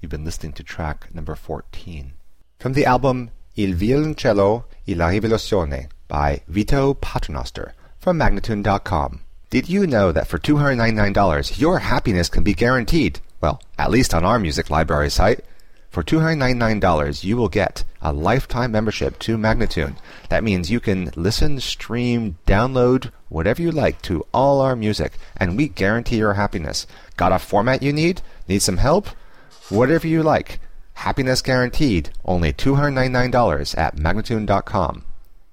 You've been listening to track number 14. From the album Il Violoncello e la Rivoluzione by Vito Paternoster from Magnatune.com. Did you know that for $299 your happiness can be guaranteed? Well, at least on our music library site. For $299 you will get a lifetime membership to Magnatune. That means you can listen, stream, download, whatever you like to all our music, and we guarantee your happiness. Got a format you need? Need some help? Whatever you like. Happiness guaranteed. Only $299 at Magnatune.com.